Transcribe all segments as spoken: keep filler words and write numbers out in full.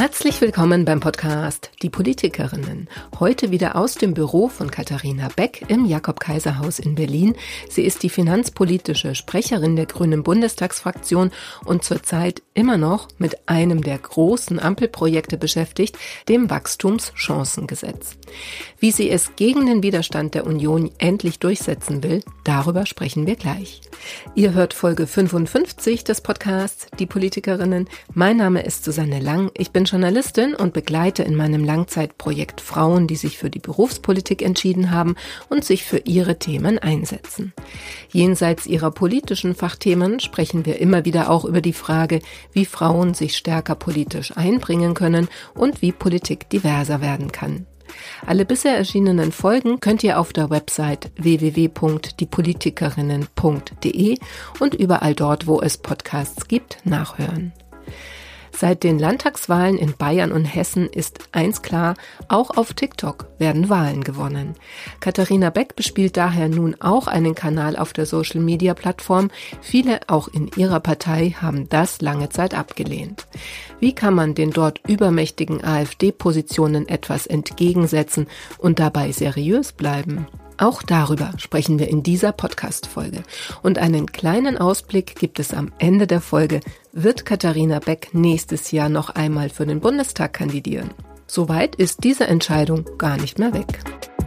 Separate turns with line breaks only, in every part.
Herzlich willkommen beim Podcast Die Politikerinnen. Heute wieder aus dem Büro von Katharina Beck im Jakob-Kaiser-Haus in Berlin. Sie ist die finanzpolitische Sprecherin der Grünen Bundestagsfraktion und zurzeit immer noch mit einem der großen Ampelprojekte beschäftigt, dem Wachstumschancengesetz. Wie sie es gegen den Widerstand der Union endlich durchsetzen will, darüber sprechen wir gleich. Ihr hört Folge fünfundfünfzig des Podcasts Die Politikerinnen. Mein Name ist Susanne Lang. Ich bin Journalistin und begleite in meinem Langzeitprojekt Frauen, die sich für die Berufspolitik entschieden haben und sich für ihre Themen einsetzen. Jenseits ihrer politischen Fachthemen sprechen wir immer wieder auch über die Frage, wie Frauen sich stärker politisch einbringen können und wie Politik diverser werden kann. Alle bisher erschienenen Folgen könnt ihr auf der Website w w w punkt die politikerinnen punkt d e und überall dort, wo es Podcasts gibt, nachhören. Seit den Landtagswahlen in Bayern und Hessen ist eins klar, auch auf TikTok werden Wahlen gewonnen. Katharina Beck bespielt daher nun auch einen Kanal auf der Social-Media-Plattform. Viele, auch in ihrer Partei, haben das lange Zeit abgelehnt. Wie kann man den dort übermächtigen AfD-Positionen etwas entgegensetzen und dabei seriös bleiben? Auch darüber sprechen wir in dieser Podcast-Folge. Und einen kleinen Ausblick gibt es am Ende der Folge. Wird Katharina Beck nächstes Jahr noch einmal für den Bundestag kandidieren? Soweit ist diese Entscheidung gar nicht mehr weg.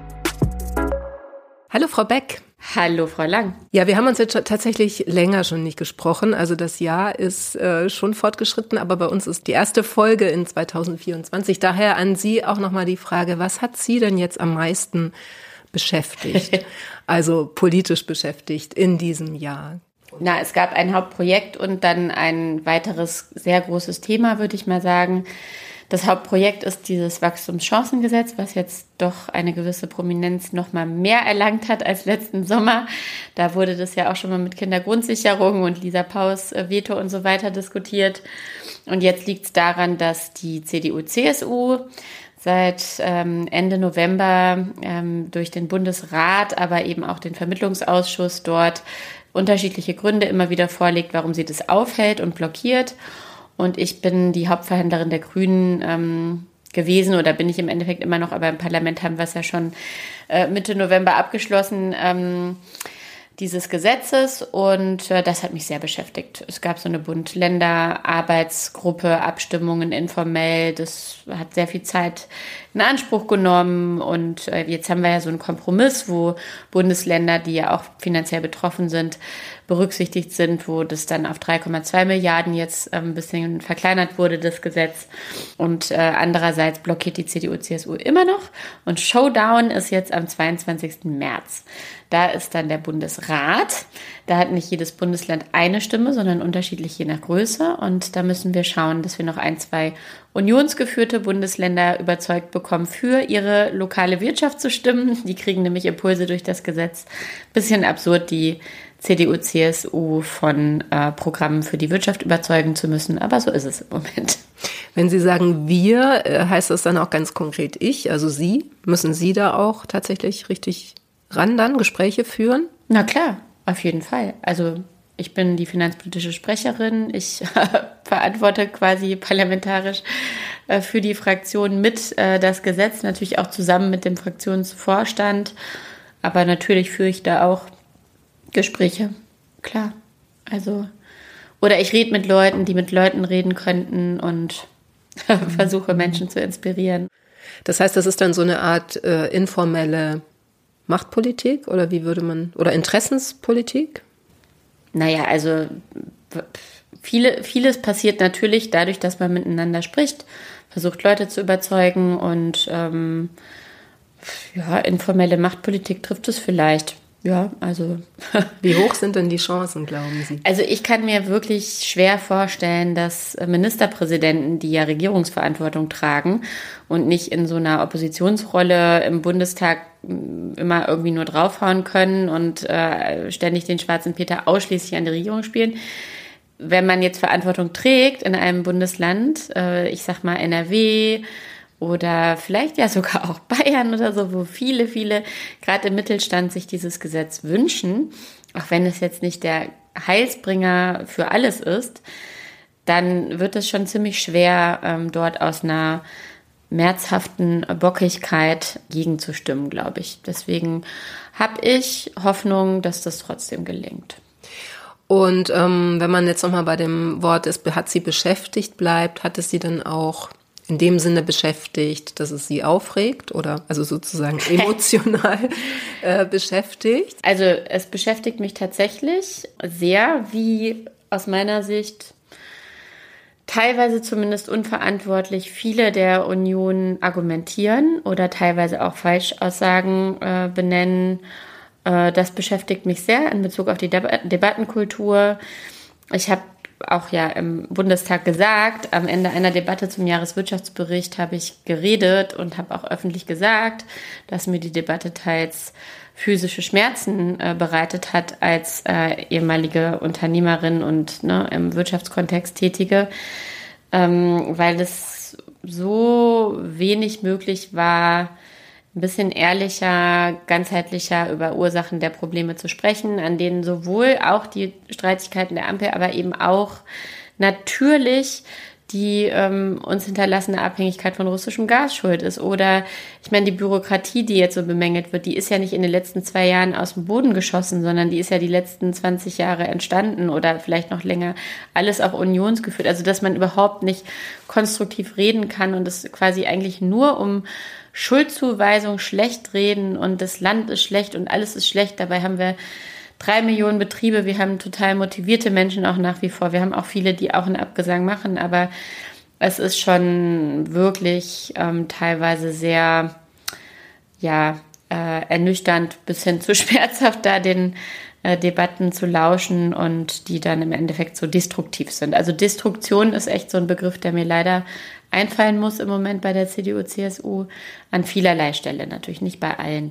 Hallo Frau Beck.
Hallo Frau Lang.
Ja, wir haben uns jetzt schon tatsächlich länger schon nicht gesprochen. Also das Jahr ist äh, schon fortgeschritten, aber bei uns ist die erste Folge in zweitausendvierundzwanzig. Daher an Sie auch nochmal die Frage, was hat Sie denn jetzt am meisten beschäftigt, also politisch beschäftigt in diesem Jahr?
Na, es gab ein Hauptprojekt und dann ein weiteres sehr großes Thema, würde ich mal sagen. Das Hauptprojekt ist dieses Wachstumschancengesetz, was jetzt doch eine gewisse Prominenz noch mal mehr erlangt hat als letzten Sommer. Da wurde das ja auch schon mal mit Kindergrundsicherung und Lisa Paus Veto und so weiter diskutiert. Und jetzt liegt es daran, dass die C D U C S U seit ähm, Ende November ähm, durch den Bundesrat, aber eben auch den Vermittlungsausschuss dort unterschiedliche Gründe immer wieder vorlegt, warum sie das aufhält und blockiert. Und ich bin die Hauptverhandlerin der Grünen ähm, gewesen oder bin ich im Endeffekt immer noch, aber im Parlament haben wir es ja schon äh, Mitte November abgeschlossen, ähm, dieses Gesetzes, und äh, das hat mich sehr beschäftigt. Es gab so eine Bund-Länder-Arbeitsgruppe, Abstimmungen informell, das hat sehr viel Zeit in Anspruch genommen, und äh, jetzt haben wir ja so einen Kompromiss, wo Bundesländer, die ja auch finanziell betroffen sind, berücksichtigt sind, wo das dann auf drei Komma zwei Milliarden jetzt äh, ein bisschen verkleinert wurde, das Gesetz, und äh, andererseits blockiert die C D U C S U immer noch, und Showdown ist jetzt am zweiundzwanzigsten März. Da ist dann der Bundesrat. Da hat nicht jedes Bundesland eine Stimme, sondern unterschiedlich je nach Größe. Und da müssen wir schauen, dass wir noch ein, zwei unionsgeführte Bundesländer überzeugt bekommen, für ihre lokale Wirtschaft zu stimmen. Die kriegen nämlich Impulse durch das Gesetz. Bisschen absurd, die C D U C S U von äh, Programmen für die Wirtschaft überzeugen zu müssen. Aber so ist es im Moment.
Wenn Sie sagen wir, heißt das dann auch ganz konkret ich, also Sie? Müssen Sie da auch tatsächlich richtig ran dann Gespräche führen?
Na klar, auf jeden Fall. Also ich bin die finanzpolitische Sprecherin. Ich verantworte quasi parlamentarisch äh, für die Fraktion mit äh, das Gesetz, natürlich auch zusammen mit dem Fraktionsvorstand. Aber natürlich führe ich da auch Gespräche, klar. Also, oder ich rede mit Leuten, die mit Leuten reden könnten, und versuche Menschen zu inspirieren.
Das heißt, das ist dann so eine Art äh, informelle Machtpolitik, oder wie würde man, oder Interessenspolitik?
Naja, also viele, vieles passiert natürlich dadurch, dass man miteinander spricht, versucht Leute zu überzeugen, und ähm, ja, informelle Machtpolitik trifft es vielleicht. Ja, also.
Wie hoch sind denn die Chancen, glauben Sie?
Also ich kann mir wirklich schwer vorstellen, dass Ministerpräsidenten, die ja Regierungsverantwortung tragen und nicht in so einer Oppositionsrolle im Bundestag immer irgendwie nur draufhauen können und äh, ständig den schwarzen Peter ausschließlich an die Regierung spielen. Wenn man jetzt Verantwortung trägt in einem Bundesland, äh, ich sag mal N R W, oder vielleicht ja sogar auch Bayern oder so, wo viele, viele gerade im Mittelstand sich dieses Gesetz wünschen, auch wenn es jetzt nicht der Heilsbringer für alles ist, dann wird es schon ziemlich schwer, ähm, dort aus einer märzhaften Bockigkeit gegenzustimmen, glaube ich. Deswegen habe ich Hoffnung, dass das trotzdem gelingt.
Und ähm, wenn man jetzt nochmal bei dem Wort ist, hat sie beschäftigt bleibt, hat es sie dann auch in dem Sinne beschäftigt, dass es sie aufregt oder also sozusagen emotional äh, beschäftigt?
Also es beschäftigt mich tatsächlich sehr, wie aus meiner Sicht teilweise zumindest unverantwortlich viele der Union argumentieren oder teilweise auch Falschaussagen äh, benennen. Äh, das beschäftigt mich sehr in Bezug auf die Deb- Debattenkultur. Ich habe auch ja im Bundestag gesagt, am Ende einer Debatte zum Jahreswirtschaftsbericht habe ich geredet und habe auch öffentlich gesagt, dass mir die Debatte teils physische Schmerzen äh, bereitet hat als äh, ehemalige Unternehmerin und ne, im Wirtschaftskontext Tätige, ähm, weil es so wenig möglich war, ein bisschen ehrlicher, ganzheitlicher über Ursachen der Probleme zu sprechen, an denen sowohl auch die Streitigkeiten der Ampel, aber eben auch natürlich die ähm, uns hinterlassene Abhängigkeit von russischem Gas schuld ist. Oder, ich meine, die Bürokratie, die jetzt so bemängelt wird, die ist ja nicht in den letzten zwei Jahren aus dem Boden geschossen, sondern die ist ja die letzten zwanzig Jahre entstanden oder vielleicht noch länger. Alles auch unionsgeführt. Also, dass man überhaupt nicht konstruktiv reden kann und es quasi eigentlich nur um Schuldzuweisung, schlecht reden und das Land ist schlecht und alles ist schlecht. Dabei haben wir drei Millionen Betriebe, wir haben total motivierte Menschen auch nach wie vor. Wir haben auch viele, die auch einen Abgesang machen, aber es ist schon wirklich ähm, teilweise sehr, ja, äh, ernüchternd bis hin zu schmerzhaft, da den äh, Debatten zu lauschen und die dann im Endeffekt so destruktiv sind. Also Destruktion ist echt so ein Begriff, der mir leider einfallen muss im Moment bei der C D U C S U, an vielerlei Stelle, natürlich nicht bei allen.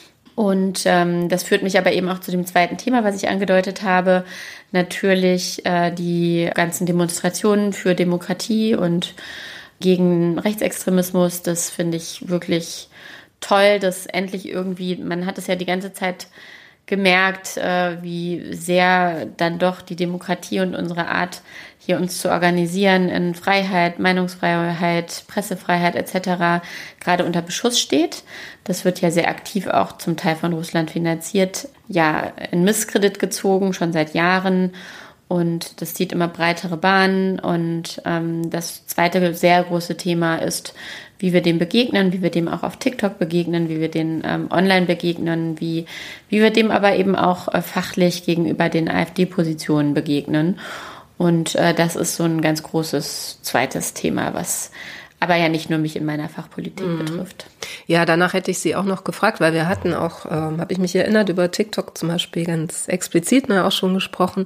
Und ähm, das führt mich aber eben auch zu dem zweiten Thema, was ich angedeutet habe. Natürlich äh, die ganzen Demonstrationen für Demokratie und gegen Rechtsextremismus. Das finde ich wirklich toll, dass endlich irgendwie, man hat es ja die ganze Zeit gemerkt, äh, wie sehr dann doch die Demokratie und unsere Art, hier uns zu organisieren in Freiheit, Meinungsfreiheit, Pressefreiheit et cetera gerade unter Beschuss steht. Das wird ja sehr aktiv auch zum Teil von Russland finanziert, ja in Misskredit gezogen, schon seit Jahren. Und das zieht immer breitere Bahnen. Und ähm, das zweite sehr große Thema ist, wie wir dem begegnen, wie wir dem auch auf TikTok begegnen, wie wir den ähm, online begegnen, wie, wie wir dem aber eben auch äh, fachlich gegenüber den AfD-Positionen begegnen. Und äh, das ist so ein ganz großes zweites Thema, was aber ja nicht nur mich in meiner Fachpolitik mhm. betrifft.
Ja, danach hätte ich Sie auch noch gefragt, weil wir hatten auch, ähm, habe ich mich erinnert, über TikTok zum Beispiel ganz explizit ne, auch schon gesprochen.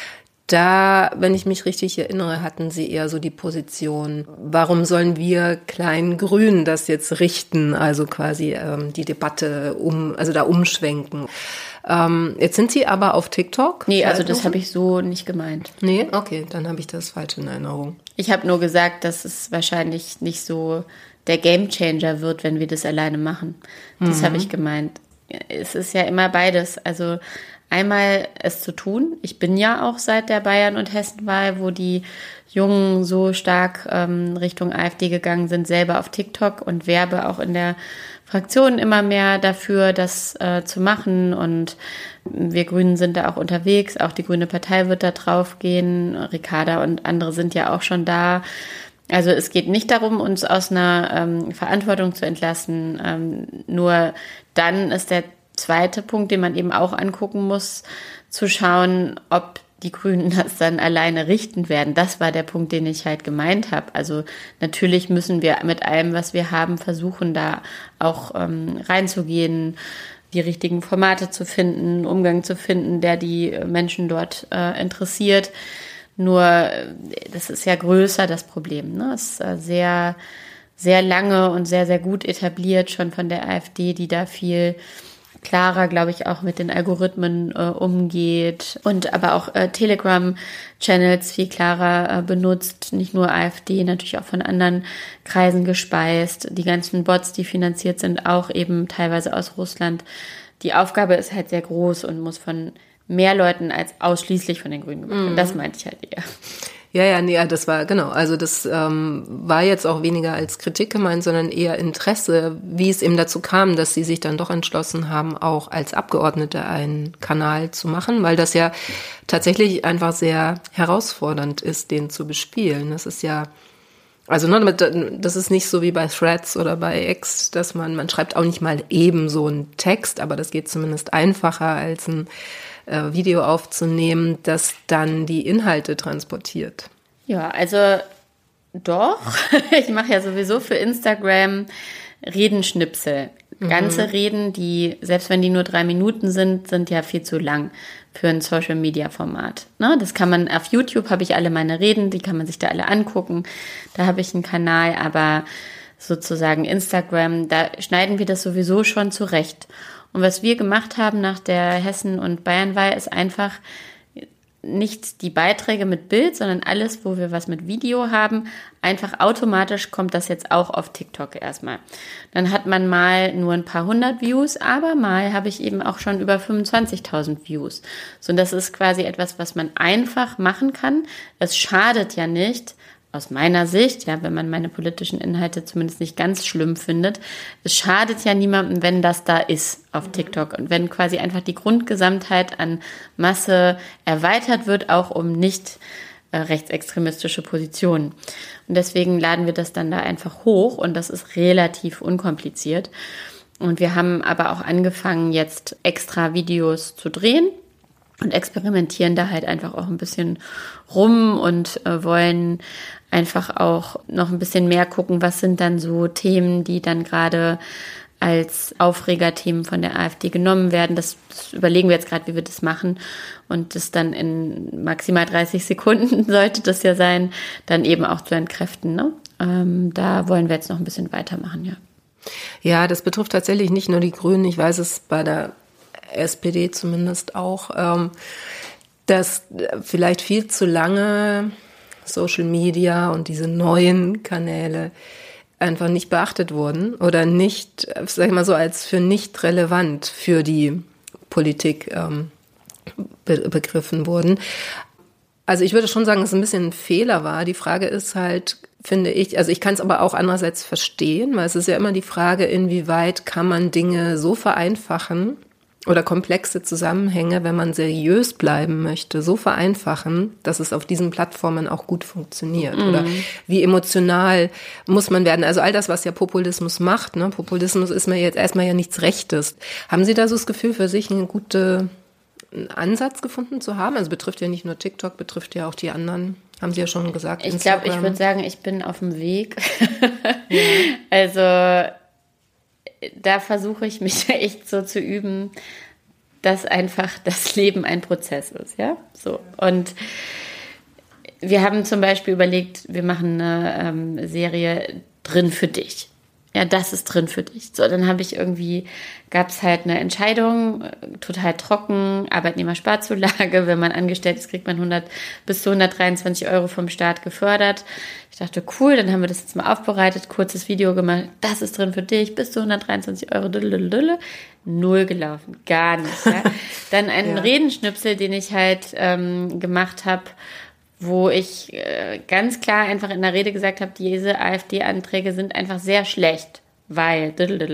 Da, wenn ich mich richtig erinnere, hatten Sie eher so die Position, warum sollen wir kleinen Grünen das jetzt richten, also quasi ähm, die Debatte um, also da umschwenken. Ähm, jetzt sind Sie aber auf TikTok?
Nee, also das habe ich so nicht gemeint.
Nee, okay, dann habe ich das falsch in Erinnerung.
Ich habe nur gesagt, dass es wahrscheinlich nicht so der Gamechanger wird, wenn wir das alleine machen. Das mhm. habe ich gemeint. Es ist ja immer beides, also einmal es zu tun. Ich bin ja auch seit der Bayern- und Hessenwahl, wo die Jungen so stark ähm, Richtung AfD gegangen sind, selber auf TikTok und werbe auch in der Fraktion immer mehr dafür, das äh, zu machen. Und wir Grünen sind da auch unterwegs. Auch die Grüne Partei wird da drauf gehen. Ricarda und andere sind ja auch schon da. Also es geht nicht darum, uns aus einer ähm, Verantwortung zu entlassen. Ähm, nur dann ist der zweite Punkt, den man eben auch angucken muss, zu schauen, ob die Grünen das dann alleine richten werden. Das war der Punkt, den ich halt gemeint habe. Also natürlich müssen wir mit allem, was wir haben, versuchen, da auch ähm, reinzugehen, die richtigen Formate zu finden, Umgang zu finden, der die Menschen dort äh, interessiert. Nur, das ist ja größer, das Problem. Ne? Es ist äh, sehr, sehr lange und sehr, sehr gut etabliert, schon von der AfD, die da viel klarer, glaube ich, auch mit den Algorithmen äh, umgeht und aber auch äh, Telegram-Channels viel klarer äh, benutzt, nicht nur AfD, natürlich auch von anderen Kreisen gespeist. Die ganzen Bots, die finanziert sind, auch eben teilweise aus Russland. Die Aufgabe ist halt sehr groß und muss von mehr Leuten als ausschließlich von den Grünen gemacht wird. Mhm. Das meinte ich halt eher.
Ja, ja, nee, das war, genau, also das ähm, war jetzt auch weniger als Kritik gemeint, sondern eher Interesse, wie es eben dazu kam, dass sie sich dann doch entschlossen haben, auch als Abgeordnete einen Kanal zu machen, weil das ja tatsächlich einfach sehr herausfordernd ist, den zu bespielen. Das ist ja, also ne, das ist nicht so wie bei Threads oder bei X, dass man, man schreibt auch nicht mal eben so einen Text, aber das geht zumindest einfacher als ein Video aufzunehmen, das dann die Inhalte transportiert.
Ja, also doch. Ich mache ja sowieso für Instagram Redenschnipsel. Mhm. Ganze Reden, die, selbst wenn die nur drei Minuten sind, sind ja viel zu lang für ein Social-Media-Format. Ne? Das kann man, auf YouTube habe ich alle meine Reden, die kann man sich da alle angucken. Da habe ich einen Kanal, aber sozusagen Instagram, da schneiden wir das sowieso schon zurecht. Und was wir gemacht haben nach der Hessen- und Bayernwahl, ist einfach nicht die Beiträge mit Bild, sondern alles, wo wir was mit Video haben, einfach automatisch kommt das jetzt auch auf TikTok erstmal. Dann hat man mal nur ein paar hundert Views, aber mal habe ich eben auch schon über fünfundzwanzigtausend Views. So, und das ist quasi etwas, was man einfach machen kann. Es schadet ja nicht, aus meiner Sicht, ja, wenn man meine politischen Inhalte zumindest nicht ganz schlimm findet, es schadet ja niemandem, wenn das da ist auf TikTok und wenn quasi einfach die Grundgesamtheit an Masse erweitert wird, auch um nicht äh, rechtsextremistische Positionen. Und deswegen laden wir das dann da einfach hoch und das ist relativ unkompliziert. Und wir haben aber auch angefangen, jetzt extra Videos zu drehen und experimentieren da halt einfach auch ein bisschen rum und äh, wollen einfach auch noch ein bisschen mehr gucken, was sind dann so Themen, die dann gerade als Aufregerthemen von der AfD genommen werden. Das, das überlegen wir jetzt gerade, wie wir das machen. Und das dann in maximal dreißig Sekunden sollte das ja sein, dann eben auch zu entkräften. Ne? Ähm, da wollen wir jetzt noch ein bisschen weitermachen, ja.
Ja, das betrifft tatsächlich nicht nur die Grünen. Ich weiß es bei der S P D zumindest auch, ähm, dass vielleicht viel zu lange Social Media und diese neuen Kanäle einfach nicht beachtet wurden oder nicht, sag ich mal so, als für nicht relevant für die Politik ähm, be- begriffen wurden. Also ich würde schon sagen, dass es ein bisschen ein Fehler war. Die Frage ist halt, finde ich, also ich kann es aber auch andererseits verstehen, weil es ist ja immer die Frage, inwieweit kann man Dinge so vereinfachen, oder komplexe Zusammenhänge, wenn man seriös bleiben möchte, so vereinfachen, dass es auf diesen Plattformen auch gut funktioniert. Mhm. Oder wie emotional muss man werden? Also all das, was ja Populismus macht, ne? Populismus ist mir jetzt erstmal ja nichts Rechtes. Haben Sie da so das Gefühl für sich, einen guten Ansatz gefunden zu haben? Also betrifft ja nicht nur TikTok, betrifft ja auch die anderen, haben Sie ja schon gesagt.
Ich glaube, ich würde sagen, ich bin auf dem Weg. Ja. Also da versuche ich mich echt so zu üben, dass einfach das Leben ein Prozess ist, ja, so. Und wir haben zum Beispiel überlegt, wir machen eine ähm, Serie drin für dich. Ja, das ist drin für dich. So, dann habe ich irgendwie, gab es halt eine Entscheidung, total trocken, Arbeitnehmersparzulage, wenn man angestellt ist, kriegt man hundert bis zu hundertdreiundzwanzig Euro vom Staat gefördert. Ich dachte, cool, dann haben wir das jetzt mal aufbereitet, kurzes Video gemacht, das ist drin für dich, bis zu hundertdreiundzwanzig Euro, dülle, null gelaufen, gar nicht. Ja. Dann einen ja. Redenschnipsel, den ich halt ähm, gemacht habe, wo ich äh, ganz klar einfach in der Rede gesagt habe, diese AfD-Anträge sind einfach sehr schlecht, weil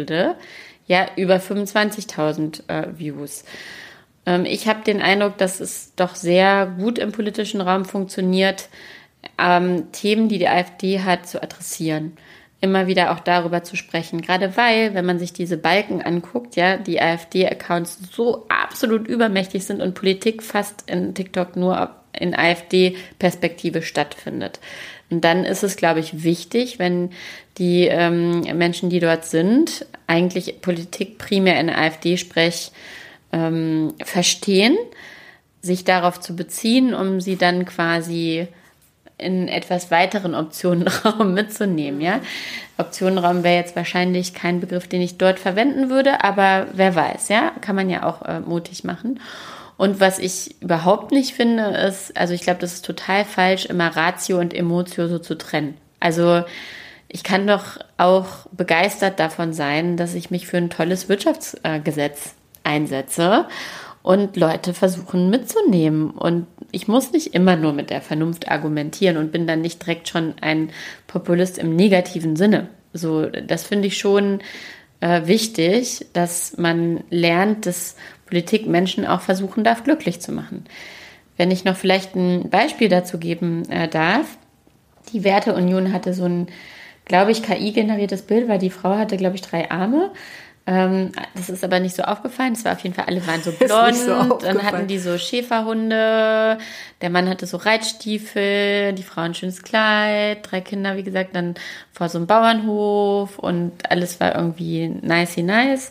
ja über fünfundzwanzigtausend äh, Views. Ähm, ich habe den Eindruck, dass es doch sehr gut im politischen Raum funktioniert, ähm, Themen, die die AfD hat, zu adressieren. Immer wieder auch darüber zu sprechen. Gerade weil, wenn man sich diese Balken anguckt, ja, die AfD-Accounts so absolut übermächtig sind und Politik fast in TikTok nur in AfD-Perspektive stattfindet. Und dann ist es, glaube ich, wichtig, wenn die ähm, Menschen, die dort sind, eigentlich Politik primär in AfD-Sprech ähm, verstehen, sich darauf zu beziehen, um sie dann quasi in etwas weiteren Optionenraum mitzunehmen, ja. Optionenraum wäre jetzt wahrscheinlich kein Begriff, den ich dort verwenden würde, aber wer weiß, ja, kann man ja auch äh, mutig machen. Und was ich überhaupt nicht finde, ist, also ich glaube, das ist total falsch, immer Ratio und Emotio so zu trennen. Also ich kann doch auch begeistert davon sein, dass ich mich für ein tolles Wirtschaftsgesetz einsetze und Leute versuchen mitzunehmen. Und ich muss nicht immer nur mit der Vernunft argumentieren und bin dann nicht direkt schon ein Populist im negativen Sinne. So, das finde ich schon äh, wichtig, dass man lernt, dass Politik Menschen auch versuchen darf, glücklich zu machen. Wenn ich noch vielleicht ein Beispiel dazu geben äh, darf. Die Werteunion hatte so ein, glaube ich, K I-generiertes Bild, weil die Frau hatte, glaube ich, drei Arme. Ähm, das ist aber nicht so aufgefallen. Es war auf jeden Fall, alle waren so blond. So dann hatten die so Schäferhunde. Der Mann hatte so Reitstiefel, die Frau ein schönes Kleid, drei Kinder, wie gesagt, dann vor so einem Bauernhof und alles war irgendwie nicey nice.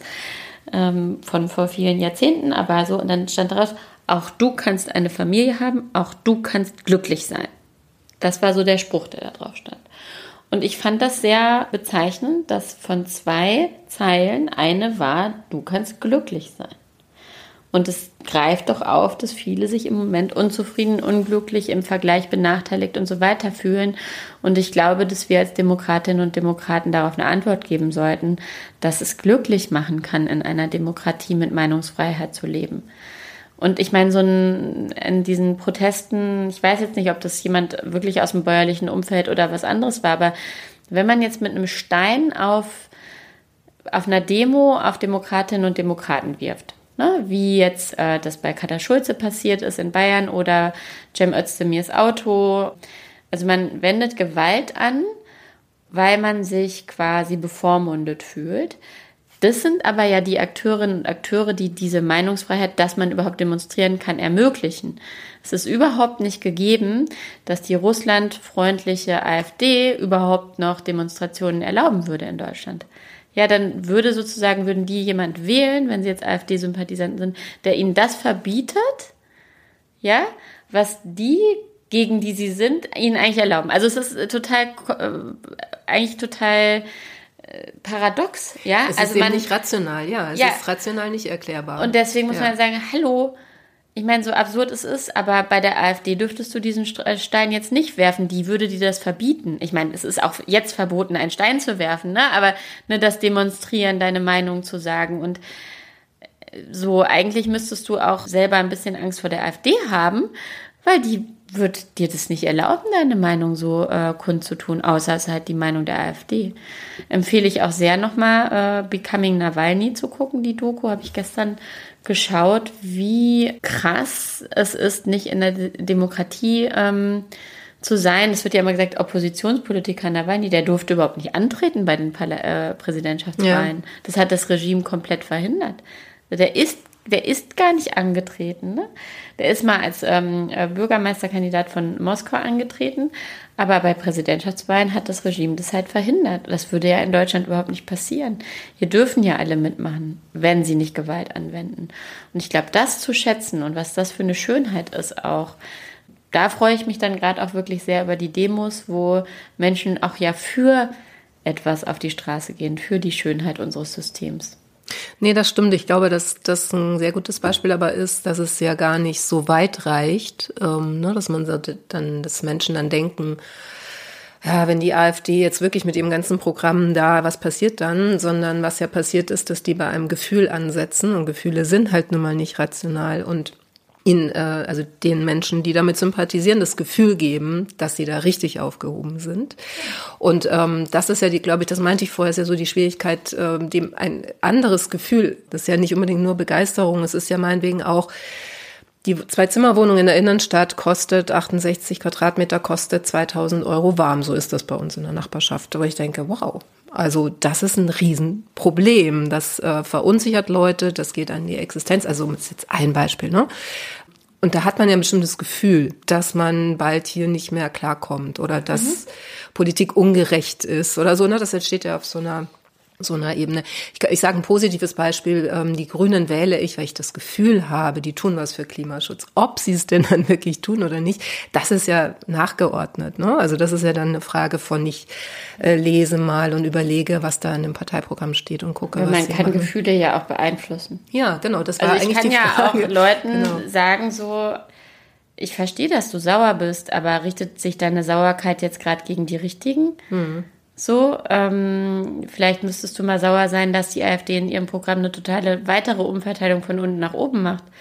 Ähm, von vor vielen Jahrzehnten, aber so. Und dann stand darauf, auch du kannst eine Familie haben, auch du kannst glücklich sein. Das war so der Spruch, der da drauf stand. Und ich fand das sehr bezeichnend, dass von zwei Zeilen eine war, du kannst glücklich sein. Und es greift doch auf, dass viele sich im Moment unzufrieden, unglücklich, im Vergleich benachteiligt und so weiter fühlen. Und ich glaube, dass wir als Demokratinnen und Demokraten darauf eine Antwort geben sollten, dass es glücklich machen kann, in einer Demokratie mit Meinungsfreiheit zu leben. Und ich meine, so ein, in diesen Protesten, ich weiß jetzt nicht, ob das jemand wirklich aus dem bäuerlichen Umfeld oder was anderes war, aber wenn man jetzt mit einem Stein auf, auf einer Demo auf Demokratinnen und Demokraten wirft, ne, wie jetzt äh, das bei Katar Schulze passiert ist in Bayern oder Cem Özdemirs Auto, also man wendet Gewalt an, weil man sich quasi bevormundet fühlt. Das sind aber ja die Akteurinnen und Akteure, die diese Meinungsfreiheit, dass man überhaupt demonstrieren kann, ermöglichen. Es ist überhaupt nicht gegeben, dass die russlandfreundliche AfD überhaupt noch Demonstrationen erlauben würde in Deutschland. Ja, dann würde sozusagen, würden die jemand wählen, wenn sie jetzt AfD-Sympathisanten sind, der ihnen das verbietet, ja, was die, gegen die sie sind, ihnen eigentlich erlauben. Also es ist total, äh, eigentlich total paradox, ja.
Es
also
ist
man,
eben nicht rational, ja. Es ja. ist rational nicht erklärbar.
Und deswegen muss
ja.
man sagen, hallo, ich meine, so absurd es ist, aber bei der AfD dürftest du diesen Stein jetzt nicht werfen, die würde dir das verbieten. Ich meine, es ist auch jetzt verboten, einen Stein zu werfen, ne? Aber ne, das Demonstrieren, deine Meinung zu sagen und so, eigentlich müsstest du auch selber ein bisschen Angst vor der AfD haben, weil die wird dir das nicht erlauben, deine Meinung so äh, kundzutun, außer es ist halt die Meinung der AfD. Empfehle ich auch sehr nochmal äh, Becoming Nawalny zu gucken, die Doku, habe ich gestern geschaut, wie krass es ist, nicht in der Demokratie ähm, zu sein. Es wird ja immer gesagt, Oppositionspolitiker Nawalny, der durfte überhaupt nicht antreten bei den Parla- äh, Präsidentschaftswahlen. Ja. Das hat das Regime komplett verhindert. Der ist Der ist gar nicht angetreten. Ne? Der ist mal als ähm, Bürgermeisterkandidat von Moskau angetreten, aber bei Präsidentschaftswahlen hat das Regime das halt verhindert. Das würde ja in Deutschland überhaupt nicht passieren. Hier dürfen ja alle mitmachen, wenn sie nicht Gewalt anwenden. Und ich glaube, das zu schätzen und was das für eine Schönheit ist auch, da freue ich mich dann gerade auch wirklich sehr über die Demos, wo Menschen auch ja für etwas auf die Straße gehen, für die Schönheit unseres Systems.
Nee, das stimmt. Ich glaube, dass das ein sehr gutes Beispiel aber ist, dass es ja gar nicht so weit reicht, ähm, ne, dass man so dann, dass Menschen dann denken, ja, wenn die AfD jetzt wirklich mit ihrem ganzen Programm da, was passiert dann? Sondern was ja passiert ist, dass die bei einem Gefühl ansetzen und Gefühle sind halt nun mal nicht rational und ihnen, äh, also den Menschen, die damit sympathisieren, das Gefühl geben, dass sie da richtig aufgehoben sind. Und ähm, das ist ja die, glaube ich, das meinte ich vorher, ist ja so die Schwierigkeit, äh, dem ein anderes Gefühl, das ist ja nicht unbedingt nur Begeisterung, es ist ja meinetwegen auch, die Zwei-Zimmer-Wohnung in der Innenstadt kostet achtundsechzig Quadratmeter, kostet zweitausend Euro warm. So ist das bei uns in der Nachbarschaft. Aber ich denke, wow, also das ist ein Riesenproblem. Das äh, verunsichert Leute, das geht an die Existenz. Also das ist jetzt ein Beispiel, ne? Und da hat man ja ein bestimmtes Gefühl, dass man bald hier nicht mehr klarkommt oder dass mhm. Politik ungerecht ist oder so, ne? Das entsteht ja auf so einer so einer Ebene. Ich, ich sage ein positives Beispiel, ähm, die Grünen wähle ich, weil ich das Gefühl habe, die tun was für Klimaschutz. Ob sie es denn dann wirklich tun oder nicht, das ist ja nachgeordnet, ne? Also das ist ja dann eine Frage von, ich äh, lese mal und überlege, was da in dem Parteiprogramm steht und gucke,
ja,
was
man
sie
kann
machen.
Gefühle ja auch beeinflussen.
Ja, genau, das war
also
eigentlich die
Frage. Ich kann ja auch Leuten
genau.
sagen so, ich verstehe, dass du sauer bist, aber richtet sich deine Sauerkeit jetzt gerade gegen die Richtigen? Mhm. So, ähm, vielleicht müsstest du mal sauer sein, dass die AfD in ihrem Programm eine totale weitere Umverteilung von unten nach oben macht.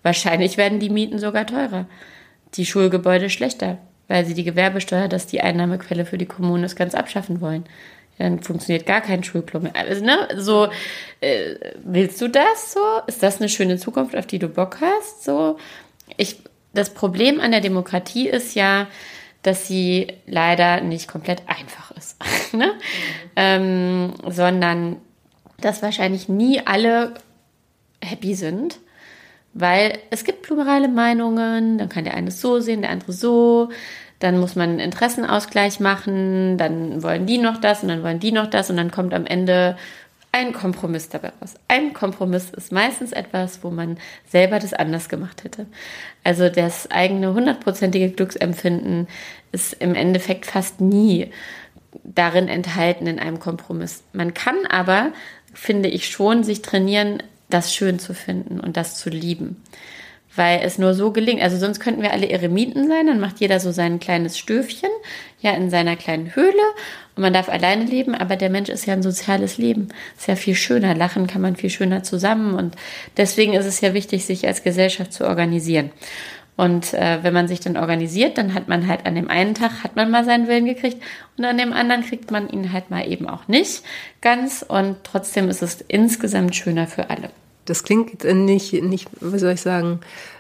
Wahrscheinlich werden die Mieten sogar teurer, die Schulgebäude schlechter, weil sie die Gewerbesteuer, das die Einnahmequelle für die Kommune ist, ganz abschaffen wollen. Dann funktioniert gar kein Schulclub mehr. Also, ne, so, äh, willst du das so? Ist das eine schöne Zukunft, auf die du Bock hast? So, ich, das Problem an der Demokratie ist ja, dass sie leider nicht komplett einfach ist, ne? Mhm. Ähm, sondern dass wahrscheinlich nie alle happy sind, weil es gibt plurale Meinungen, dann kann der eine es so sehen, der andere so. Dann muss man einen Interessenausgleich machen, dann wollen die noch das und dann wollen die noch das und dann kommt am Ende ein Kompromiss dabei raus. Ein Kompromiss ist meistens etwas, wo man selber das anders gemacht hätte. Also das eigene hundertprozentige Glücksempfinden ist im Endeffekt fast nie darin enthalten in einem Kompromiss. Man kann aber, finde ich schon, sich trainieren, das schön zu finden und das zu lieben. Weil es nur so gelingt. Also sonst könnten wir alle Eremiten sein, dann macht jeder so sein kleines Stöfchen, ja, in seiner kleinen Höhle und man darf alleine leben, aber der Mensch ist ja ein soziales Leben. Ist ja viel schöner, lachen kann man viel schöner zusammen und deswegen ist es ja wichtig, sich als Gesellschaft zu organisieren. Und äh, wenn man sich dann organisiert, dann hat man halt an dem einen Tag hat man mal seinen Willen gekriegt und an dem anderen kriegt man ihn halt mal eben auch nicht ganz und trotzdem ist es insgesamt schöner für alle.
Das klingt nicht, nicht, wie soll ich sagen,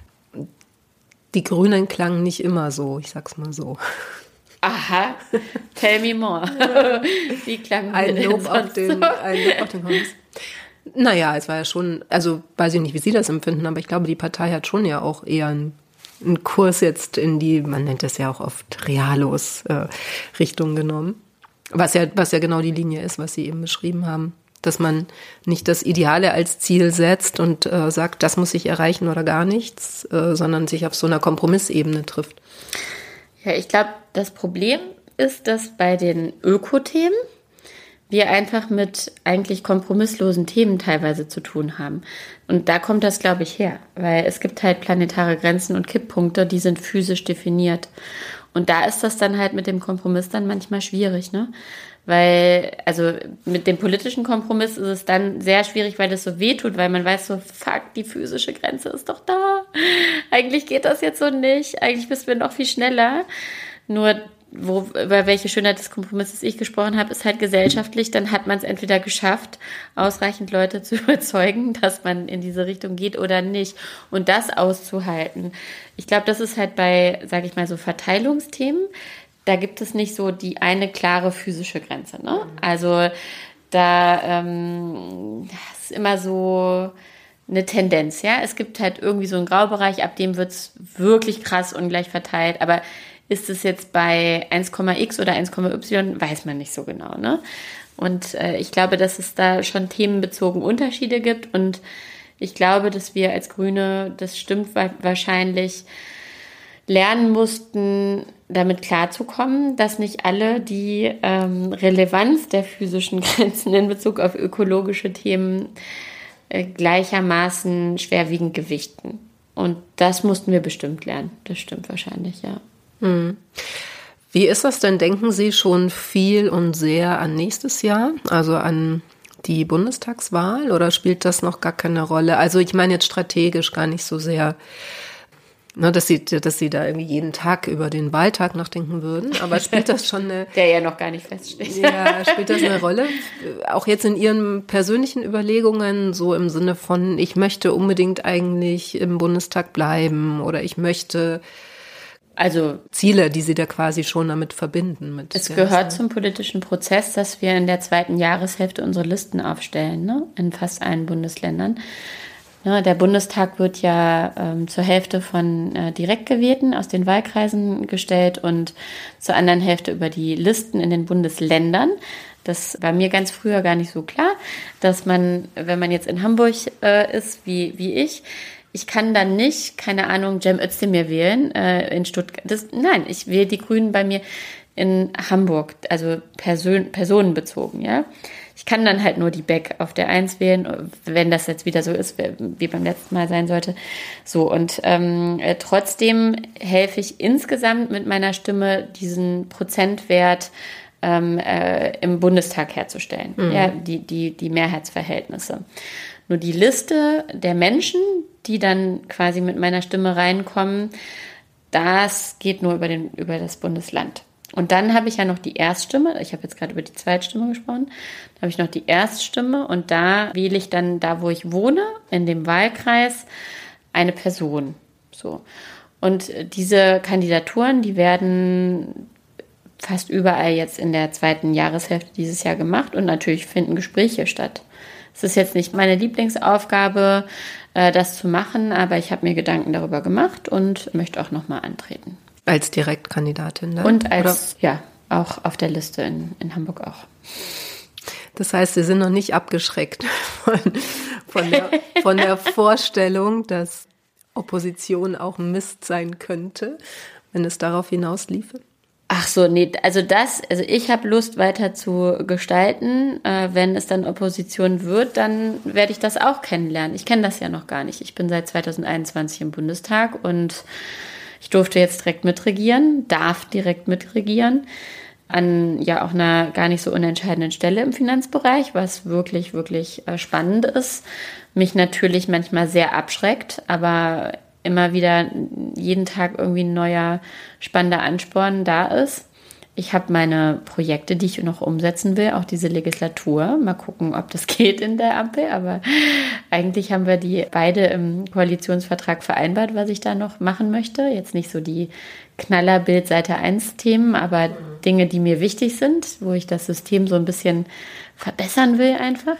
die Grünen klangen nicht immer so, ich sag's mal so.
Aha, tell me more. Wie klangen
ein
wir
Lob
denn
auf den,
so?
ein Lob auf den Kompromiss. Naja, es war ja schon, also weiß ich nicht, wie Sie das empfinden, aber ich glaube, die Partei hat schon ja auch eher einen, einen Kurs jetzt in die, man nennt das ja auch oft Realos äh, Richtung genommen. Was ja, was ja genau die Linie ist, was Sie eben beschrieben haben. Dass man nicht das Ideale als Ziel setzt und äh, sagt, das muss ich erreichen oder gar nichts, äh, sondern sich auf so einer Kompromissebene trifft.
Ja, ich glaube, das Problem ist, dass bei den Ökothemen wir einfach mit eigentlich kompromisslosen Themen teilweise zu tun haben. Und da kommt das, glaube ich, her. Weil es gibt halt planetare Grenzen und Kipppunkte, die sind physisch definiert. Und da ist das dann halt mit dem Kompromiss dann manchmal schwierig, ne? Weil, also mit dem politischen Kompromiss ist es dann sehr schwierig, weil das so wehtut, weil man weiß so, fuck, die physische Grenze ist doch da. Eigentlich geht das jetzt so nicht. Eigentlich müssen wir noch viel schneller. Nur, wo, über welche Schönheit des Kompromisses ich gesprochen habe, ist halt gesellschaftlich. Dann hat man es entweder geschafft, ausreichend Leute zu überzeugen, dass man in diese Richtung geht oder nicht. Und das auszuhalten. Ich glaube, das ist halt bei, sage ich mal, so Verteilungsthemen. Da gibt es nicht so die eine klare physische Grenze, ne? Also da ähm, das ist immer so eine Tendenz, ja. Es gibt halt irgendwie so einen Graubereich, ab dem wird es wirklich krass ungleich verteilt. Aber ist es jetzt bei eins Komma x oder eins Komma y, weiß man nicht so genau, ne? Und äh, ich glaube, dass es da schon themenbezogen Unterschiede gibt. Und ich glaube, dass wir als Grüne, das stimmt wahrscheinlich, lernen mussten, damit klarzukommen, dass nicht alle die ähm, Relevanz der physischen Grenzen in Bezug auf ökologische Themen äh, gleichermaßen schwerwiegend gewichten. Und das mussten wir bestimmt lernen. Das stimmt wahrscheinlich, ja.
Hm. Wie ist das denn? Denken Sie schon viel und sehr an nächstes Jahr, also an die Bundestagswahl, oder spielt das noch gar keine Rolle? Also ich meine jetzt strategisch gar nicht so sehr, ne, dass Sie, dass Sie da irgendwie jeden Tag über den Wahltag nachdenken würden, aber spielt das schon eine...
Der ja noch gar nicht feststeht.
Ja, spielt das eine Rolle? Auch jetzt in Ihren persönlichen Überlegungen, so im Sinne von, ich möchte unbedingt eigentlich im Bundestag bleiben oder ich möchte... Also Ziele, die Sie da quasi schon damit verbinden. Mit
es gehört zum politischen Prozess, dass wir in der zweiten Jahreshälfte unsere Listen aufstellen, ne? In fast allen Bundesländern. Ja, der Bundestag wird ja ähm, zur Hälfte von äh, Direktgewählten aus den Wahlkreisen gestellt und zur anderen Hälfte über die Listen in den Bundesländern. Das war mir ganz früher gar nicht so klar, dass man, wenn man jetzt in Hamburg äh, ist, wie, wie ich, ich kann dann nicht, keine Ahnung, Cem Özdemir wählen äh, in Stuttgart. Das, nein, ich wähle die Grünen bei mir in Hamburg, also Person, personenbezogen, ja. Ich kann dann halt nur die Beck auf der Eins wählen, wenn das jetzt wieder so ist, wie beim letzten Mal sein sollte. So, und ähm, trotzdem helfe ich insgesamt mit meiner Stimme, diesen Prozentwert ähm, äh, im Bundestag herzustellen, mhm. ja, die, die, die Mehrheitsverhältnisse. Nur die Liste der Menschen, die dann quasi mit meiner Stimme reinkommen, das geht nur über, den, über das Bundesland. Und dann habe ich ja noch die Erststimme. Ich habe jetzt gerade über die Zweitstimme gesprochen. Da habe ich noch die Erststimme und da wähle ich dann da, wo ich wohne, in dem Wahlkreis, eine Person. So. Und diese Kandidaturen, die werden fast überall jetzt in der zweiten Jahreshälfte dieses Jahr gemacht und natürlich finden Gespräche statt. Es ist jetzt nicht meine Lieblingsaufgabe, das zu machen, aber ich habe mir Gedanken darüber gemacht und möchte auch nochmal antreten.
Als Direktkandidatin, ne?
Und als, Oder? ja, auch auf der Liste in, in Hamburg auch.
Das heißt, Sie sind noch nicht abgeschreckt von, von, der, von der Vorstellung, dass Opposition auch Mist sein könnte, wenn es darauf hinausliefe?
Ach so, nee, also das, also ich habe Lust weiter zu gestalten. Äh, wenn es dann Opposition wird, dann werde ich das auch kennenlernen. Ich kenne das ja noch gar nicht. Ich bin seit zweitausendeinundzwanzig im Bundestag und ich durfte jetzt direkt mitregieren, darf direkt mitregieren an ja auch einer gar nicht so unentscheidenden Stelle im Finanzbereich, was wirklich, wirklich äh, spannend ist. Mich natürlich manchmal sehr abschreckt, aber immer wieder jeden Tag irgendwie ein neuer spannender Ansporn da ist. Ich habe meine Projekte, die ich noch umsetzen will, auch diese Legislatur. Mal gucken, ob das geht in der Ampel. Aber eigentlich haben wir die beide im Koalitionsvertrag vereinbart, was ich da noch machen möchte. Jetzt nicht so die Knallerbild Seite eins Themen, aber Dinge, die mir wichtig sind, wo ich das System so ein bisschen verbessern will einfach.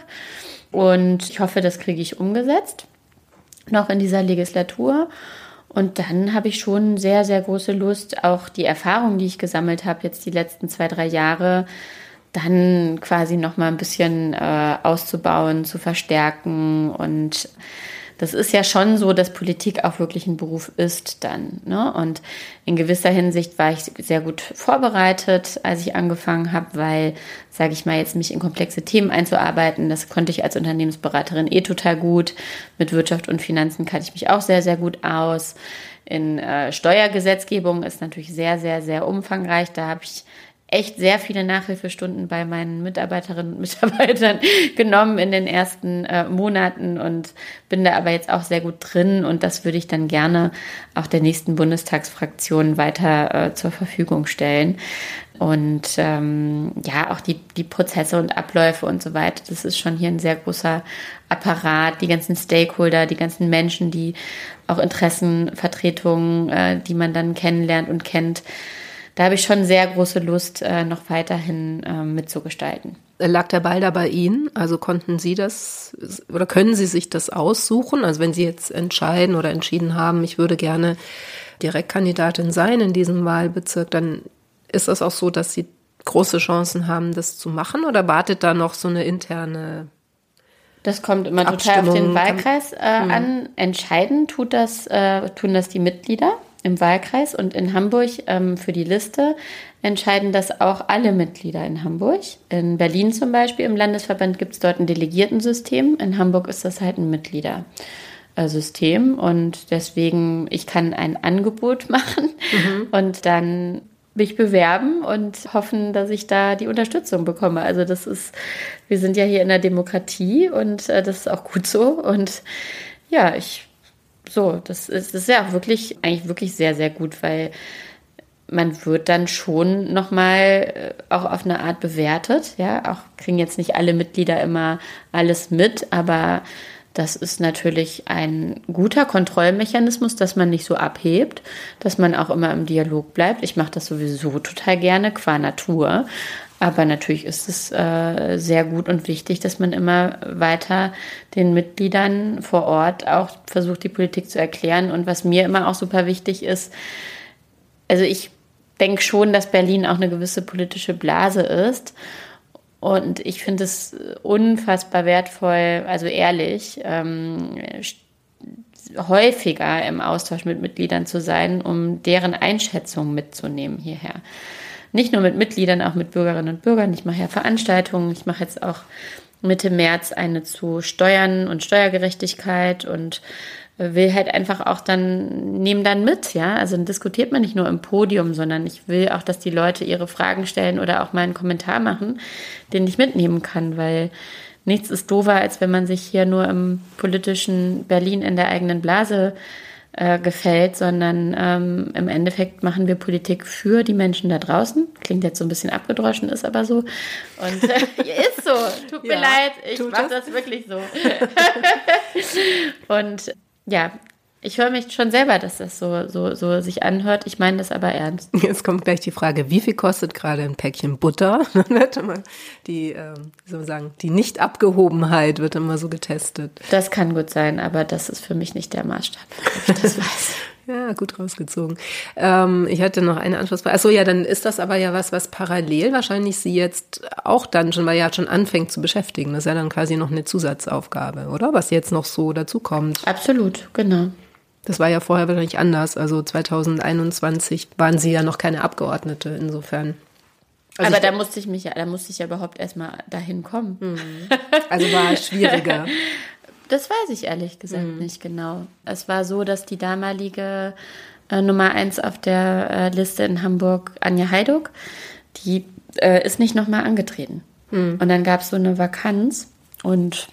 Und ich hoffe, das kriege ich umgesetzt, noch in dieser Legislatur. Und dann habe ich schon sehr, sehr große Lust, auch die Erfahrungen, die ich gesammelt habe, jetzt die letzten zwei, drei Jahre, dann quasi noch mal ein bisschen äh, auszubauen, zu verstärken. Und das ist ja schon so, dass Politik auch wirklich ein Beruf ist dann, ne? Und in gewisser Hinsicht war ich sehr gut vorbereitet, als ich angefangen habe, weil, sage ich mal, jetzt mich in komplexe Themen einzuarbeiten, das konnte ich als Unternehmensberaterin eh total gut. Mit Wirtschaft und Finanzen kannte ich mich auch sehr, sehr gut aus. In äh, Steuergesetzgebung ist natürlich sehr, sehr, sehr umfangreich. Da habe ich echt sehr viele Nachhilfestunden bei meinen Mitarbeiterinnen und Mitarbeitern genommen in den ersten äh, Monaten und bin da aber jetzt auch sehr gut drin und das würde ich dann gerne auch der nächsten Bundestagsfraktion weiter äh, zur Verfügung stellen. Und ähm, ja, auch die, die Prozesse und Abläufe und so weiter, das ist schon hier ein sehr großer Apparat, die ganzen Stakeholder, die ganzen Menschen, die auch Interessenvertretungen, äh, die man dann kennenlernt und kennt. Da habe ich schon sehr große Lust, noch weiterhin mitzugestalten.
Lag der Ball da bei Ihnen? Also konnten Sie das oder können Sie sich das aussuchen? Also wenn Sie jetzt entscheiden oder entschieden haben, ich würde gerne Direktkandidatin sein in diesem Wahlbezirk, dann ist das auch so, dass Sie große Chancen haben, das zu machen? Oder wartet da noch so eine interne
Das kommt immer total auf den Wahlkreis äh, an. Entscheiden tut das, äh, tun das die Mitglieder im Wahlkreis und in Hamburg ähm, für die Liste entscheiden das auch alle Mitglieder in Hamburg. In Berlin zum Beispiel, im Landesverband gibt es dort ein Delegiertensystem. In Hamburg ist das halt ein Mitgliedersystem und deswegen, ich kann ein Angebot machen mhm. und dann mich bewerben und hoffen, dass ich da die Unterstützung bekomme. Also das ist, wir sind ja hier in der Demokratie und äh, das ist auch gut so und ja, ich So, das ist, das ist ja auch wirklich, eigentlich wirklich sehr, sehr gut, weil man wird dann schon nochmal auch auf eine Art bewertet, ja, auch kriegen jetzt nicht alle Mitglieder immer alles mit, aber das ist natürlich ein guter Kontrollmechanismus, dass man nicht so abhebt, dass man auch immer im Dialog bleibt. Ich mache das sowieso total gerne, qua Natur. Aber natürlich ist es äh, sehr gut und wichtig, dass man immer weiter den Mitgliedern vor Ort auch versucht, die Politik zu erklären. Und was mir immer auch super wichtig ist, also ich denke schon, dass Berlin auch eine gewisse politische Blase ist. Und ich finde es unfassbar wertvoll, also ehrlich, ähm, häufiger im Austausch mit Mitgliedern zu sein, um deren Einschätzung mitzunehmen hierher. Nicht nur mit Mitgliedern, auch mit Bürgerinnen und Bürgern. Ich mache ja Veranstaltungen. Ich mache jetzt auch Mitte März eine zu Steuern und Steuergerechtigkeit und will halt einfach auch dann, nehmen dann mit, ja. Also dann diskutiert man nicht nur im Podium, sondern ich will auch, dass die Leute ihre Fragen stellen oder auch mal einen Kommentar machen, den ich mitnehmen kann, weil nichts ist doofer, als wenn man sich hier nur im politischen Berlin in der eigenen Blase äh, gefällt, sondern ähm, im Endeffekt machen wir Politik für die Menschen da draußen. Klingt jetzt so ein bisschen abgedroschen, ist aber so. Und äh, ist so. Tut mir
ja,
leid, ich mache das wirklich so. Und ja, ich höre mich schon selber, dass das so, so, so sich anhört. Ich meine das aber ernst.
Jetzt kommt gleich die Frage, wie viel kostet gerade ein Päckchen Butter? die, äh, wie soll man sagen, die Nicht-Abgehobenheit wird immer so getestet.
Das kann gut sein, aber das ist für mich nicht der Maßstab, ob ich das weiß.
Ja, gut rausgezogen. Ähm, ich hatte noch eine Anschlussfrage. Achso, ja, dann ist das aber ja was, was parallel wahrscheinlich Sie jetzt auch dann schon, weil ja schon anfängt zu beschäftigen. Das ist ja dann quasi noch eine Zusatzaufgabe, oder? Was jetzt noch so dazu kommt.
Absolut, genau.
Das war ja vorher wahrscheinlich anders. Also zwanzig einundzwanzig waren Sie ja noch keine Abgeordnete, insofern. Also
aber da musste ich mich ja, da musste ich ja überhaupt erstmal dahin kommen.
Mhm. Also war es schwieriger.
Das weiß ich ehrlich gesagt mhm. nicht genau. Es war so, dass die damalige äh, Nummer eins auf der äh, Liste in Hamburg, Anja Heiduck, die äh, ist nicht nochmal angetreten. Mhm. Und dann gab es so eine Vakanz. Und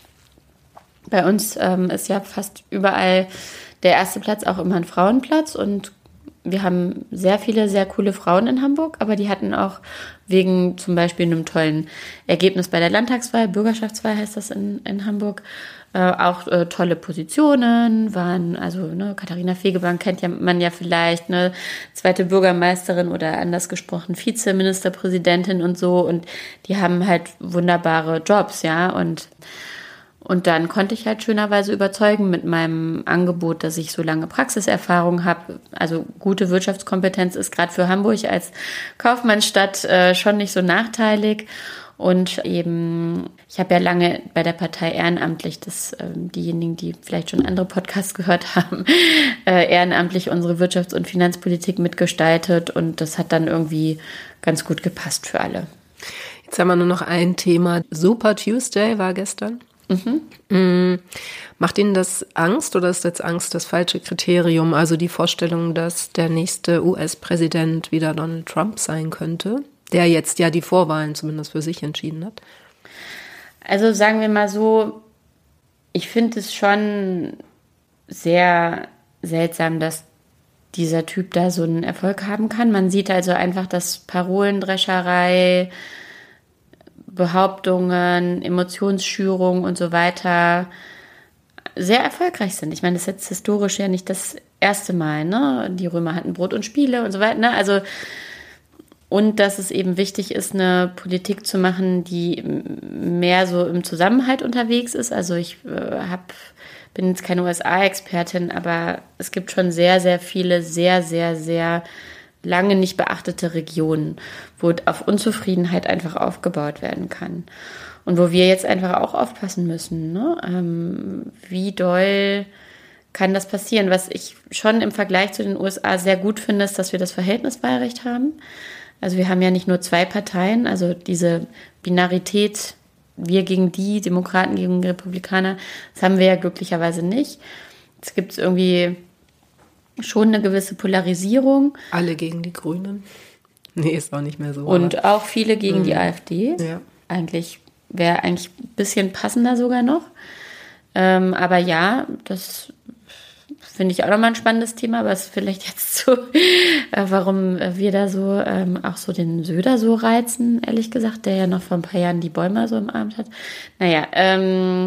bei uns ähm, ist ja fast überall der erste Platz auch immer ein Frauenplatz. Und wir haben sehr viele, sehr coole Frauen in Hamburg, aber die hatten auch wegen zum Beispiel einem tollen Ergebnis bei der Landtagswahl, Bürgerschaftswahl heißt das in, in Hamburg, äh, auch äh, tolle Positionen, waren, also ne, Katharina Fegebank kennt ja man ja vielleicht, ne, zweite Bürgermeisterin oder anders gesprochen Vizeministerpräsidentin und so, und die haben halt wunderbare Jobs, ja, und Und dann konnte ich halt schönerweise überzeugen mit meinem Angebot, dass ich so lange Praxiserfahrung habe. Also gute Wirtschaftskompetenz ist gerade für Hamburg als Kaufmannsstadt äh, schon nicht so nachteilig. Und eben, ich habe ja lange bei der Partei ehrenamtlich, das äh, diejenigen, die vielleicht schon andere Podcasts gehört haben, äh, ehrenamtlich unsere Wirtschafts- und Finanzpolitik mitgestaltet. Und das hat dann irgendwie ganz gut gepasst für alle.
Jetzt haben wir nur noch ein Thema. Super Tuesday war gestern. Mhm. Macht Ihnen das Angst oder ist jetzt Angst das falsche Kriterium? Also die Vorstellung, dass der nächste U S-Präsident wieder Donald Trump sein könnte, der jetzt ja die Vorwahlen zumindest für sich entschieden hat?
Also sagen wir mal so, ich finde es schon sehr seltsam, dass dieser Typ da so einen Erfolg haben kann. Man sieht also einfach, dass Parolendrescherei, Behauptungen, Emotionsschürung und so weiter sehr erfolgreich sind. Ich meine, das ist jetzt historisch ja nicht das erste Mal, ne? Die Römer hatten Brot und Spiele und so weiter, ne? Also, und dass es eben wichtig ist, eine Politik zu machen, die mehr so im Zusammenhalt unterwegs ist. Also ich äh, hab, bin jetzt keine U S A-Expertin, aber es gibt schon sehr, sehr viele, sehr, sehr, sehr lange nicht beachtete Regionen, wo auf Unzufriedenheit einfach aufgebaut werden kann. Und wo wir jetzt einfach auch aufpassen müssen, ne? Ähm, wie doll kann das passieren? Was ich schon im Vergleich zu den U S A sehr gut finde, ist, dass wir das Verhältniswahlrecht haben. Also wir haben ja nicht nur zwei Parteien, also diese Binarität, wir gegen die, Demokraten gegen Republikaner, das haben wir ja glücklicherweise nicht. Es gibt irgendwie schon eine gewisse Polarisierung.
Alle gegen die Grünen? Nee, ist auch nicht mehr so.
Und
aber.
auch viele gegen mhm. die AfD.
Ja.
Eigentlich wäre eigentlich ein bisschen passender sogar noch. Ähm, aber ja, das finde ich auch nochmal ein spannendes Thema, aber es ist vielleicht jetzt so, äh, warum wir da so ähm, auch so den Söder so reizen, ehrlich gesagt, der ja noch vor ein paar Jahren die Bäume so im Arm hat. Naja, ähm,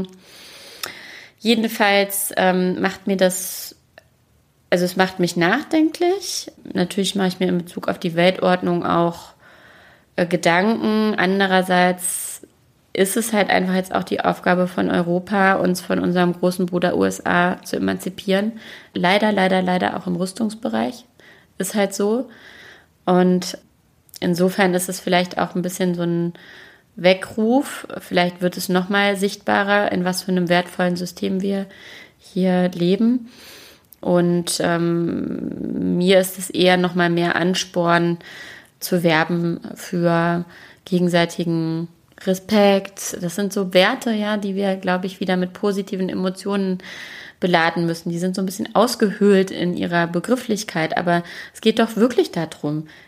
jedenfalls ähm, macht mir das Also es macht mich nachdenklich. Natürlich mache ich mir in Bezug auf die Weltordnung auch äh, Gedanken. Andererseits ist es halt einfach jetzt auch die Aufgabe von Europa, uns von unserem großen Bruder U S A zu emanzipieren. Leider, leider, leider auch im Rüstungsbereich. Ist halt so. Und insofern ist es vielleicht auch ein bisschen so ein Weckruf. Vielleicht wird es nochmal sichtbarer, in was für einem wertvollen System wir hier leben. Und ähm, mir ist es eher noch mal mehr Ansporn zu werben für gegenseitigen Respekt. Das sind so Werte, ja, die wir, glaube ich, wieder mit positiven Emotionen beladen müssen. Die sind so ein bisschen ausgehöhlt in ihrer Begrifflichkeit, aber es geht doch wirklich darum,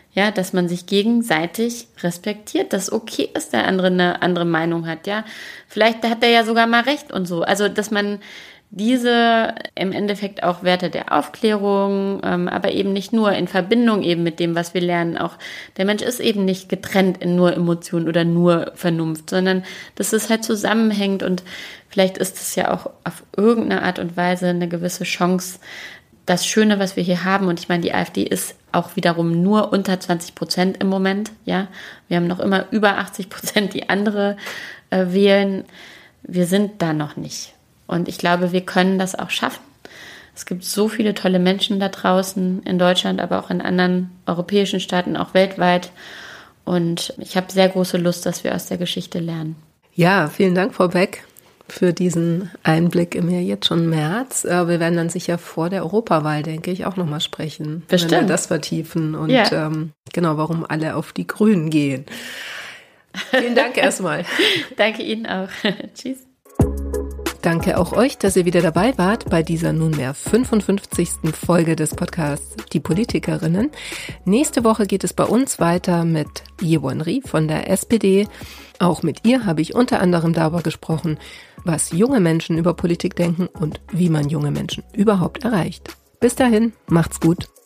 Ja, dass man sich gegenseitig respektiert, dass okay ist, der andere eine andere Meinung hat, ja. Vielleicht hat er ja sogar mal recht und so. Also, dass man diese im Endeffekt auch Werte der Aufklärung, ähm, aber eben nicht nur in Verbindung eben mit dem, was wir lernen. Auch der Mensch ist eben nicht getrennt in nur Emotionen oder nur Vernunft, sondern dass es halt zusammenhängt und vielleicht ist es ja auch auf irgendeine Art und Weise eine gewisse Chance, das Schöne, was wir hier haben. Und ich meine, die AfD ist auch wiederum nur unter zwanzig Prozent im Moment, ja. Wir haben noch immer über achtzig Prozent, die andere äh, wählen. Wir sind da noch nicht. Und ich glaube, wir können das auch schaffen. Es gibt so viele tolle Menschen da draußen in Deutschland, aber auch in anderen europäischen Staaten, auch weltweit. Und ich habe sehr große Lust, dass wir aus der Geschichte lernen.
Ja, vielen Dank, Frau Beck, für diesen Einblick im ja jetzt schon März. Wir werden dann sicher vor der Europawahl, denke ich, auch nochmal sprechen.
Bestimmt.
Wenn wir das vertiefen und
ja.
ähm, genau, warum alle auf die Grünen gehen. Vielen Dank erstmal.
Danke Ihnen auch. Tschüss.
Danke auch euch, dass ihr wieder dabei wart bei dieser nunmehr fünfundfünfzigsten Folge des Podcasts Die Politikerinnen. Nächste Woche geht es bei uns weiter mit Yewon Ri von der S P D. Auch mit ihr habe ich unter anderem darüber gesprochen, was junge Menschen über Politik denken und wie man junge Menschen überhaupt erreicht. Bis dahin, macht's gut.